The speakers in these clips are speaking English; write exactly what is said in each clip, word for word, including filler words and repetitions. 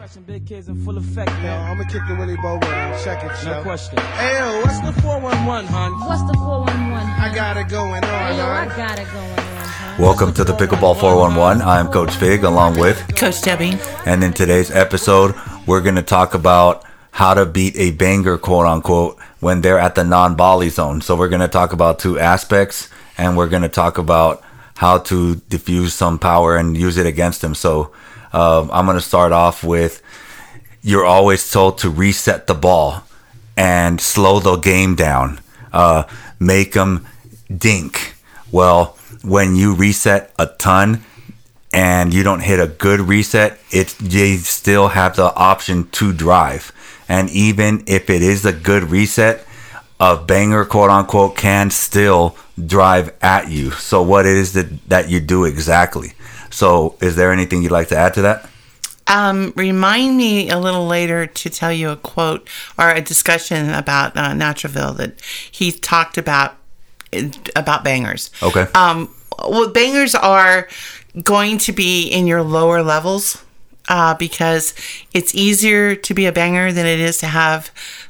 question, big kids in full effect, man. Yo, I'm gonna kick the Willie Bow round. Check it, yo. No question. Hey, yo, what's the four one one, hon? What's the four one one, hon? I got it going on, Hey, yo, I hon. got it going on, hon. Welcome to the Pickleball four one one. I'm Coach Fig along with Coach Debbie. And in today's episode, we're going to talk about how to beat a banger, quote unquote, when they're at the non-volley zone. So we're going to talk about two aspects, and we're going to talk about how to diffuse some power and use it against them. So uh, I'm going to start off with, you're always told to reset the ball and slow the game down. Uh, make them dink. Well, when you reset a ton and you don't hit a good reset, it you still have the option to drive. And even if it is a good reset, a banger, quote unquote, can still drive at you. So what is it that you do exactly? So is there anything you'd like to add to that? Um, remind me a little later to tell you a quote or a discussion about uh, Natraville that he talked about about bangers. Okay. Um, well, bangers are going to be in your lower levels uh, because it's easier to be a banger than it is to have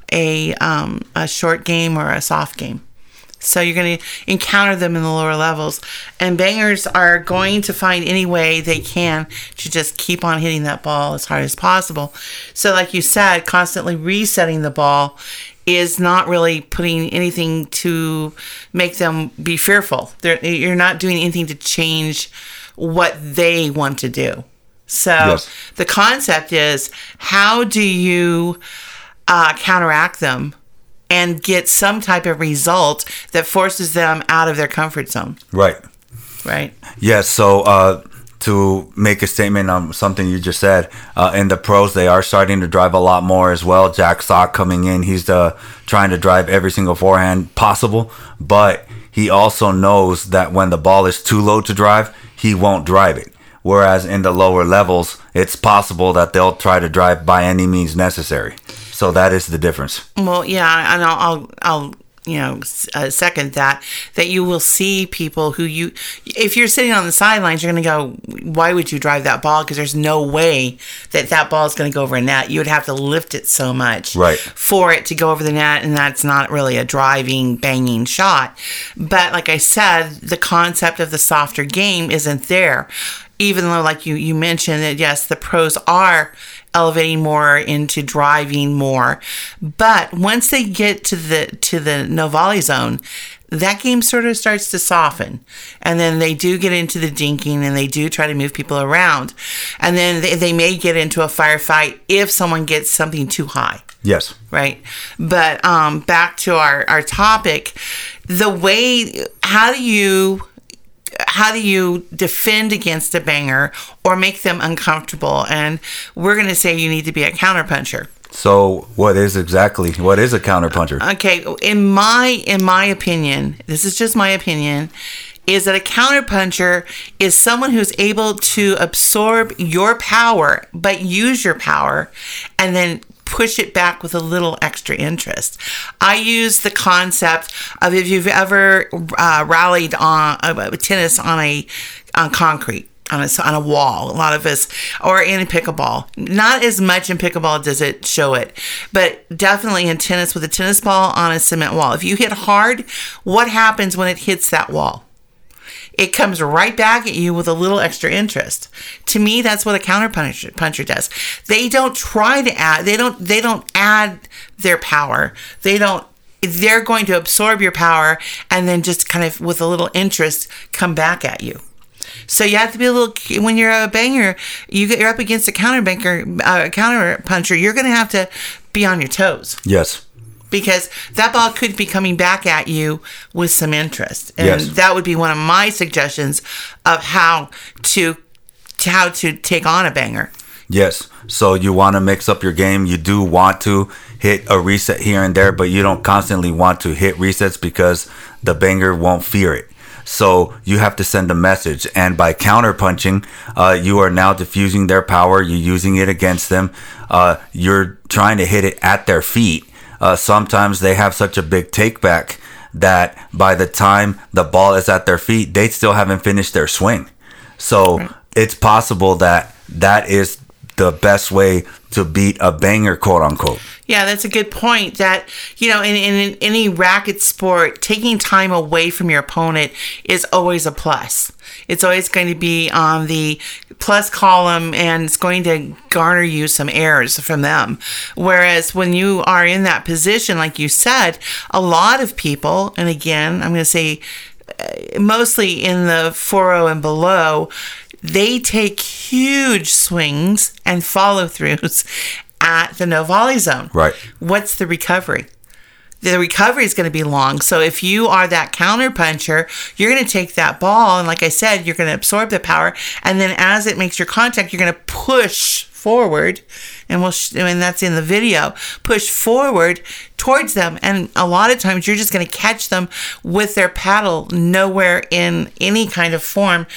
a um, a short game or a soft game. So you're going to encounter them in the lower levels. And bangers are going to find any way they can to just keep on hitting that ball as hard as possible. So like you said, constantly resetting the ball is not really putting anything to make them be fearful. They're, you're not doing anything to change what they want to do. So yes. The concept is, how do you uh, counteract them and get some type of result that forces them out of their comfort zone? Right. Right. Yes. So uh, to make a statement on something you just said, uh, in the pros, they are starting to drive a lot more as well. Jack Sock coming in, he's the, trying to drive every single forehand possible, but he also knows that when the ball is too low to drive, he won't drive it. Whereas in the lower levels, it's possible that they'll try to drive by any means necessary. So that is the difference. Well, yeah, and I'll, I'll, I'll you know, uh, second that, that you will see people who you, if you're sitting on the sidelines, you're going to go, why would you drive that ball? Because there's no way that that ball is going to go over a net. You would have to lift it so much right. for it to go over the net, and that's not really a driving, banging shot. But like I said, the concept of the softer game isn't there. Even though, like you, you mentioned, that yes, the pros are elevating more into driving more, but once they get to the to the no volley zone, that game sort of starts to soften, and then they do get into the dinking, and they do try to move people around, and then they, they may get into a firefight if someone gets something too high. Yes. Right. But um, back to our our topic, the way how do you. How do you defend against a banger or make them uncomfortable? And we're going to say you need to be a counterpuncher. So what is exactly, what is a counterpuncher? Okay, in my in my opinion, this is just my opinion, is that a counterpuncher is someone who's able to absorb your power, but use your power, and then push it back with a little extra interest. I use the concept of, if you've ever uh, rallied on uh, tennis on a on concrete, on a, on a wall, a lot of us, or in pickleball. Not as much in pickleball does it show it, but definitely in tennis with a tennis ball on a cement wall. If you hit hard, what happens when it hits that wall? It comes right back at you with a little extra interest. To me, that's what a counterpuncher puncher does. They don't try to add. They don't. They don't add their power. They don't. They're going to absorb your power and then just kind of with a little interest come back at you. So you have to be a little. When you're a banger, you get you're up against a counter banker, uh, counter puncher. You're going to have to be on your toes. Yes. Because that ball could be coming back at you with some interest. And yes. That would be one of my suggestions of how to, to how to take on a banger. Yes. So you want to mix up your game. You do want to hit a reset here and there, but you don't constantly want to hit resets because the banger won't fear it. So you have to send a message. And by counterpunching, uh, you are now diffusing their power. You're using it against them. Uh, you're trying to hit it at their feet. Uh, sometimes they have such a big take back that by the time the ball is at their feet, they still haven't finished their swing. So right. It's possible that that is the best way to beat a banger, quote unquote. Yeah, that's a good point. That, you know, in, in, in any racket sport, taking time away from your opponent is always a plus. It's always going to be on the plus column, and it's going to garner you some errors from them. Whereas when you are in that position, like you said, a lot of people, and again, I'm going to say uh, mostly in the four oh and below, they take huge swings and follow-throughs at the no volley zone. Right. What's the recovery? The recovery is going to be long. So if you are that counter puncher, you're going to take that ball, and like I said, you're going to absorb the power, and then as it makes your contact, you're going to push forward, and we'll sh- and that's in the video, push forward towards them, and a lot of times you're just going to catch them with their paddle nowhere in any kind of form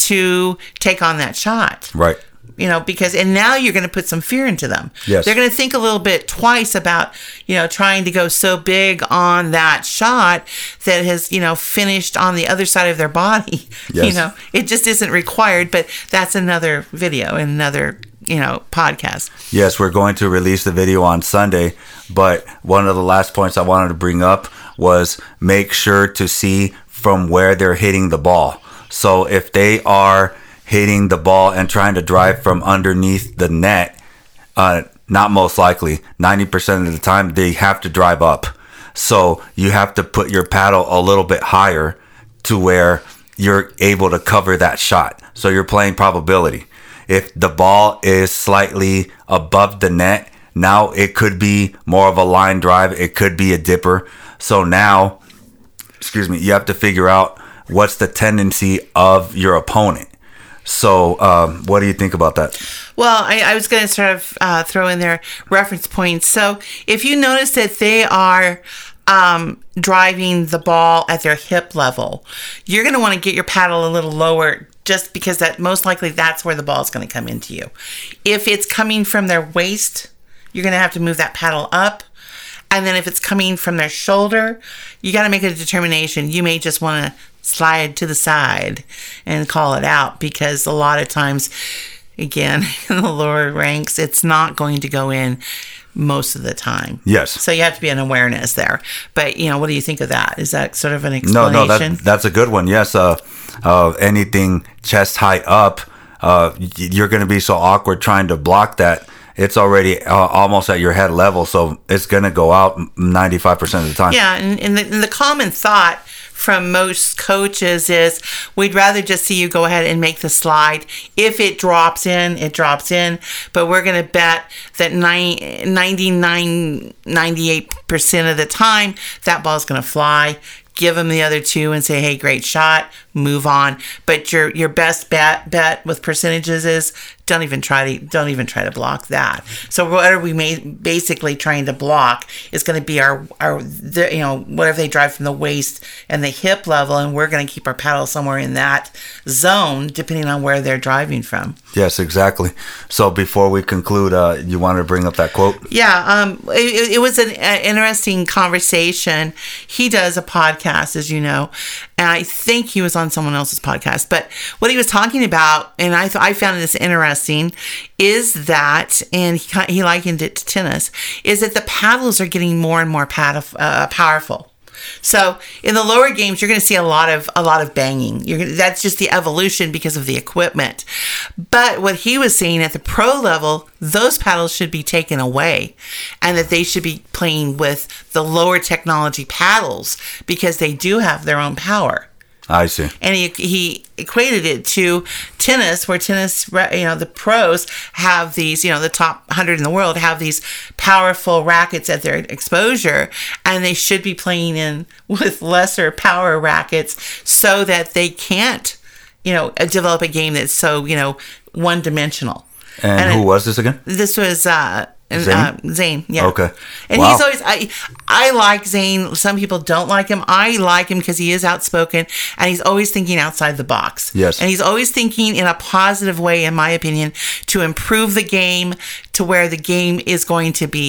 to take on that shot. Right. You know, because, and now you're going to put some fear into them. Yes. They're going to think a little bit twice about, you know, trying to go so big on that shot that has, you know, finished on the other side of their body. Yes. You know, it just isn't required, but that's another video, another, you know, podcast. Yes, we're going to release the video on Sunday, but one of the last points I wanted to bring up was make sure to see from where they're hitting the ball. So if they are hitting the ball and trying to drive from underneath the net, uh, not most likely, ninety percent of the time, they have to drive up. So you have to put your paddle a little bit higher to where you're able to cover that shot. So you're playing probability. If the ball is slightly above the net, now it could be more of a line drive. It could be a dipper. So now, excuse me, you have to figure out what's the tendency of your opponent. So um, what do you think about that? Well, I, I was going to sort of uh, throw in their reference points. So if you notice that they are um, driving the ball at their hip level, you're going to want to get your paddle a little lower, just because that most likely that's where the ball is going to come into you. If it's coming from their waist, you're going to have to move that paddle up. And then if it's coming from their shoulder, you got to make a determination. You may just want to slide to the side and call it out, because a lot of times, again, in the lower ranks, it's not going to go in most of the time. Yes. So you have to be an awareness there. But, you know, what do you think of that? Is that sort of an No, explanation? no, that, that's a good one. Yes. Uh, uh, anything chest high up, uh, you're going to be so awkward trying to block that. It's already uh, almost at your head level, so it's going to go out ninety-five percent of the time. Yeah, and, and, the, and the common thought from most coaches is we'd rather just see you go ahead and make the slide. If it drops in, it drops in, but we're going to bet that ninety-nine, ninety-eight percent of the time that ball's going to fly. Give them the other two and say, hey, great shot, move on. But your your best bet bet with percentages is don't even try to don't even try to block that. So what are we ma- basically trying to block is going to be our our the, you know, whatever they drive from the waist and the hip level, and we're going to keep our paddle somewhere in that zone depending on where they're driving from. Yes, exactly. So before we conclude, uh, you wanted to bring up that quote? Yeah, um, it, it was an uh, interesting conversation. He does a podcast, as you know, and I think he was on someone else's podcast. But what he was talking about, and I th- I found this interesting, is that, and he, he likened it to tennis, is that the paddles are getting more and more pad- uh, powerful. So in the lower games, you're going to see a lot of a lot of banging. You're gonna, that's just the evolution because of the equipment. But what he was saying at the pro level, those paddles should be taken away, and that they should be playing with the lower technology paddles because they do have their own power. I see. And he he equated it to tennis, where tennis, you know, the pros have these, you know, the top one hundred in the world have these powerful rackets at their exposure, and they should be playing in with lesser power rackets so that they can't, you know, develop a game that's so, you know, one dimensional. And, and who it, was this again? This was uh, Zane? Uh, Zane, yeah. Okay. And Wow. he's always, I I like Zane. Some people don't like him. I like him because he is outspoken and he's always thinking outside the box. Yes. And he's always thinking in a positive way, in my opinion, to improve the game to where the game is going to be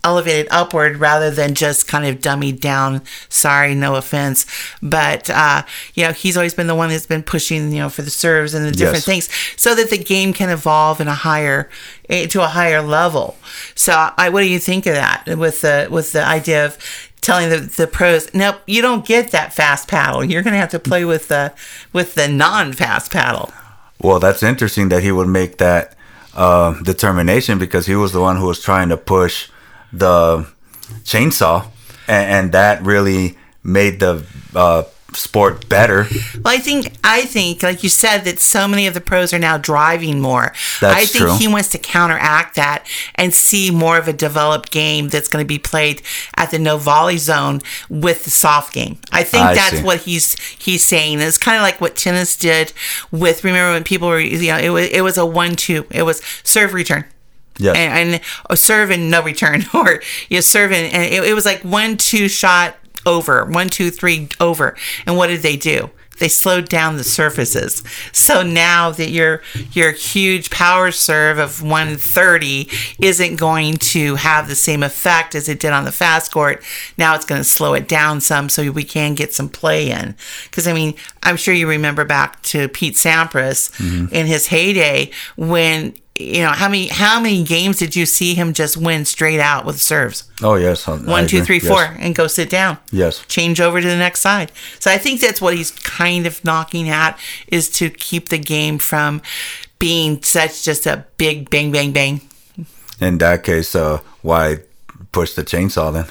elevated upward rather than just kind of dummied down. Sorry, no offense. But, uh, you know, he's always been the one that's been pushing, you know, for the serves and the different Yes. things so that the game can evolve in a higher, eh, to a higher level. So I, what do you think of that with the, with the idea of telling the, the pros, nope, you don't get that fast paddle. You're going to have to play with the, with the non-fast paddle. Well, that's interesting that he would make that uh, determination because he was the one who was trying to push the chainsaw, and, and that really made the uh, sport better. Well, I think I think, like you said, that so many of the pros are now driving more. That's I think true. he wants to counteract that and see more of a developed game that's going to be played at the no volley zone with the soft game. I think I that's see. what he's he's saying. It's kind of like what tennis did with. Remember when people were, you know, it was it was a one-two. It was serve return. Yes. And, and a serve and no return, or you know, serve and, and it, it was like one two shot over, one two three over. And what did they do? They slowed down the surfaces. So now that your your huge power serve of one thirty isn't going to have the same effect as it did on the fast court, now it's going to slow it down some so we can get some play in. Because, I mean, I'm sure you remember back to Pete Sampras Mm-hmm. in his heyday when, you know, how many how many games did you see him just win straight out with serves? Oh, yes. I One, two, agree. three, four, Yes. and go sit down. Yes. Change over to the next side. So I think that's what he's kind of knocking at, is to keep the game from being such just a big bang, bang, bang. In that case, uh, why push the chainsaw then?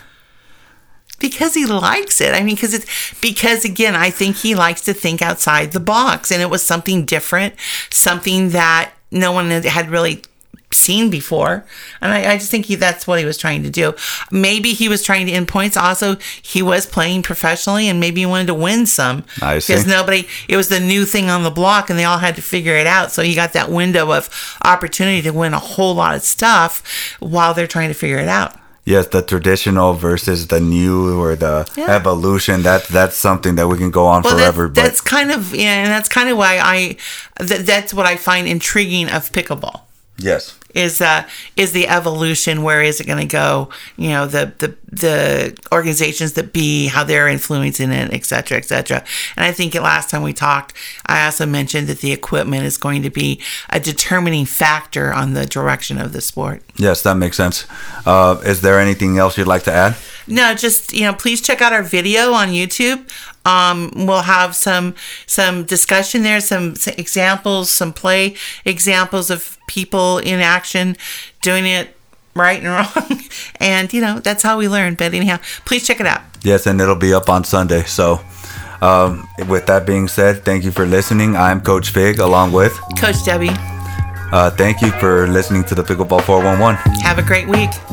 Because he likes it. I mean, because it's because again, I think he likes to think outside the box, and it was something different, something that no one had really seen before. And I, I just think he, that's what he was trying to do. Maybe he was trying to end points. Also, he was playing professionally, and maybe he wanted to win some. I see. Because nobody, it was the new thing on the block, and they all had to figure it out. So he got that window of opportunity to win a whole lot of stuff while they're trying to figure it out. Yes, the traditional versus the new, or the Yeah. evolution. That that's something that we can go on Well, forever. that's, that's kind of, yeah, and that's kind of why I, th- that's what I find intriguing of pickleball. but yes, Is uh is the evolution? Where is it going to go? You know, the the the organizations that be, how they're influencing it, et cetera, et cetera. And I think last time we talked, I also mentioned that the equipment is going to be a determining factor on the direction of the sport. yes, that makes sense. Uh, is there anything else you'd like to add? No, just, you know, please check out our video on YouTube. Um, we'll have some some discussion there, some s- examples, some play examples of people in action doing it right and wrong. And, you know, that's how we learn. But anyhow, please check it out. Yes, and it'll be up on Sunday. So, um, with that being said, thank you for listening. I'm Coach Fig, along with. Coach Debbie, Uh, thank you for listening to the Pickleball four one one. have a great week.